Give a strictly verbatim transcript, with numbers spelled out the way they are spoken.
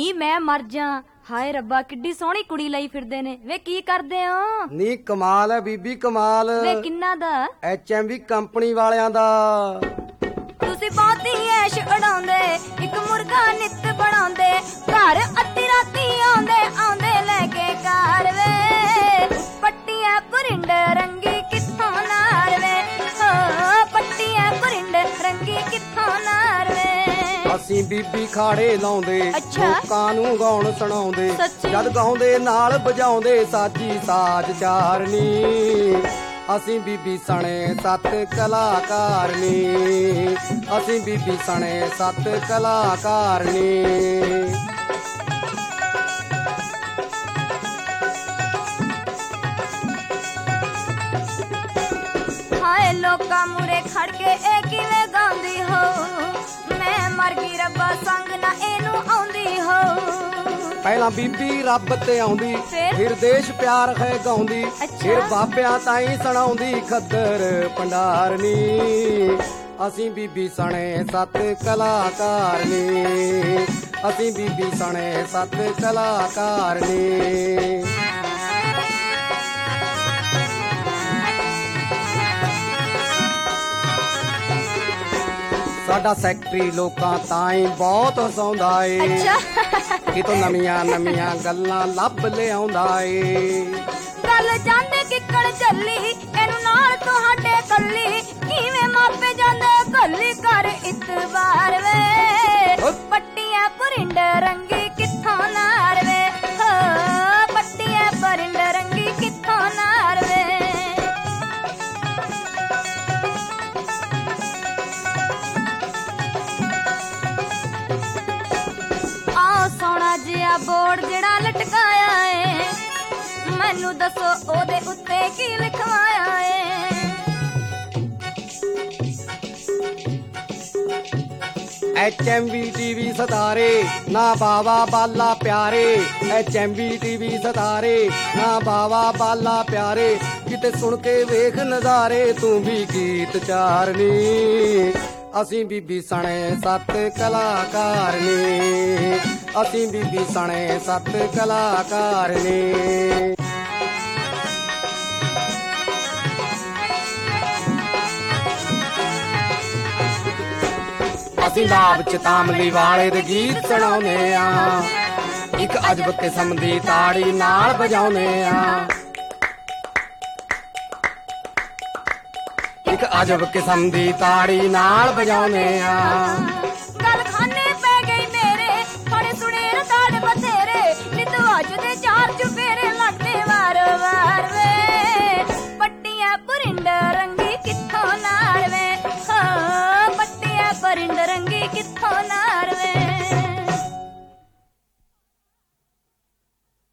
ਨੀ ਮੈਂ ਮਰ ਜਾ। ਹਾਏ ਰੱਬਾ ਕਿੱਡੀ ਸੋਹਣੀ ਕੁੜੀ ਲਈ ਫਿਰਦੇ ਨੇ ਵੇ, ਕੀ ਕਰਦੇ ਹੋ? ਨੀ ਕਮਾਲ ਹੈ ਬੀਬੀ ਕਮਾਲ। ਵੇ ਕਿੰਨਾ ਦਾ? ਐਚ ਐਮ ਵੀ ਕੰਪਨੀ ਵਾਲਿਆਂ ਦਾ। ਤੁਸੀਂ ਬਹੁਤੀ ਐਸ਼ ਉਡਾਉਂਦੇ, ਇੱਕ ਮੁਰਗਾ ਨਿੱਤ ਬਣਾਉਂਦੇ, ਘਰ ਅੱਧੀ ਰਾਤੀ ਆਉਂਦੇ ਆਉਂਦੇ ਲੈ ਕੇ ਕਾਰ ਵੇ। ਪੱਟੀਆਂ ਪੁਰਿੰਡ ਰੰਗੀ ਕਿੱਥੋਂ ਨਾਰ ਵੇ, ਹੋ ਪੱਟੀਆਂ ਪੁਰਿੰਡ ਰੰਗੀ ਕਿੱਥੋਂ ਨਾਰ ਵੇ। ਅਸੀਂ ਬੀਬੀ ਖਾੜੇ ਲਾਉਂਦੇ, ਲੋਕਾਂ ਨੂੰ ਗਾਉਣ ਸੁਣਾਉਂਦੇ, ਜਦ ਗਾਉਂਦੇ ਨਾਲ ਵਜਾਉਂਦੇ ਸਾਜੀ ਸਾਜ ਚਾਰਨੀ। ਅਸੀਂ ਬੀਬੀ ਸਣੇ ਸੱਤ ਕਲਾਕਾਰ ਨੀ, ਅਸੀਂ ਬੀਬੀ ਸਣੇ ਸੱਤ ਕਲਾਕਾਰ ਨੀ। ਹਾਏ ਲੋਕਾਂ ਮੂਰੇ ਖੜ ਕੇ ਇਹ ਕਿਵੇਂ ਗਾਉਂਦੀ ਹੋ, ਮੈਂ ਮਰ ਗਈ ਰੱਬਾ ਸੰਗ ਨਾ ਇਹਨੂੰ ਆਉਂਦੀ ਹੋ। ਪਹਿਲਾਂ ਬੀਬੀ ਰੱਬ ਤੇ ਆਉਂਦੀ, ਫਿਰ ਦੇਸ਼ ਪਿਆਰ ਹੈ ਗਾਉਂਦੀ, ਫਿਰ ਬਾਬਿਆਂ ਤਾਈਂ ਸੁਣਾਉਂਦੀ ਖੱਦਰ ਭੰਡਾਰਨੀ। ਅਸੀਂ ਬੀਬੀ ਸਣੇ ਸੱਤ ਕਲਾਕਾਰ ਨੀ, ਅਸੀਂ ਬੀਬੀ ਸਣੇ ਸੱਤ ਕਲਾਕਾਰ ਨੀ। ਸਾਡਾ ਸੈਕਟਰੀ ਲੋਕਾਂ ਤਾਈਂ ਬਹੁਤ ਹਸਾਉਂਦਾ ਏ, ਕਿਤੋਂ ਨਵੀਆਂ ਨਵੀਆਂ ਗੱਲਾਂ ਲੱਭ ਲਿਆਉਂਦਾ ਏ। ਗੱਲ ਜਾਂਦੇ ਕਿੱਕਣ ਚੱਲੀ ਇਹਨੂੰ ਨਾਲ ਤੁਹਾਡੇ ਕੱਲੀ, ਕਿਵੇਂ ਮਾਪੇ ਜਾਂਦੇ ਕੱਲੀ ਕਰ ਇਤਬਾਰ ਵੇ। ਪੱਟੀਆਂ ਪੁਰਿੰਡ ਰੰਗੀ ਕਿੱਥੋਂ ਨਾਰ ਵੇ, ਹੋ ਪੱਟੀਆਂ ਪੁਰਿੰਡ ਰੰਗੀ ਕਿੱਥੋਂ ਨਾਰ ਵੇ। ਸੋਹਣਾ ਜਿਹਾ ਬੋਰਡ ਜਿਹੜਾ ਲਟਕਾਇਆ ਏ, ਮੈਨੂੰ ਦੱਸੋ ਉਹਦੇ ਉੱਤੇ ਕੀ ਲਿਖਵਾਇਆ ਏ। ਐਚ ਐਮ ਵੀ ਟੀਵੀ ਸਤਾਰੇ ਨਾ ਬਾਵਾ ਬਾਲਾ ਪਿਆਰੇ, ਐਚ ਐਮ ਵੀ ਟੀਵੀ ਸਤਾਰੇ ਨਾ ਬਾਵਾ ਬਾਲਾ ਪਿਆਰੇ, ਕਿਤੇ ਸੁਣ ਕੇ ਵੇਖ ਨਜ਼ਾਰੇ ਤੂੰ ਵੀ ਗੀਤ ਚਾਰਨੀ। ਅਸੀਂ ਬੀਬੀ ਸਣੇ ਸੱਤ ਕਲਾਕਾਰ ਨੀ, ਅਸੀਂ ਬੀਬੀ ਸਣੇ ਸੱਤ ਕਲਾਕਾਰ ਨੀ। ਅਸੀਂ ਲਾਭ ਚ ਤਾਮਲੀ ਵਾਲੇ ਦੇ ਗੀਤ ਸੁਣਾਉਂਦੇ ਆ, ਇੱਕ ਅਜਬ ਕਿਸਮ ਦੀ ਤਾੜੀ ਨਾਲ ਵਜਾਉਂਦੇ ਆ, ਇੱਕ ਅਜਬ ਕਿਸਮ ਦੀ ਤਾੜੀ ਨਾਲ ਵਜਾਉਂਦੇ ਆ। ਗੱਲ ਖਾਨੇ ਪੈ ਗਈ ਮੇਰੇ, ਥੋੜੇ ਸੁਣੇ ਰਤਾੜ ਬਥੇਰੇ, ਨਿਤ ਵੱਜਦੇ ਚਾਰ ਚੁਫੇਰੇ ਲੱਗਦੇ ਵਾਰ ਵਾਰ ਵੇ। ਪੱਟੀਆਂ ਪੁਰਿੰਡ ਰੰਗੀ ਕਿੱਥੋਂ ਨਾਰ ਵੇ, ਹੋ ਪੱਟੀਆਂ ਪੁਰਿੰਡ ਰੰਗੀ ਕਿੱਥੋਂ ਨਾਰ।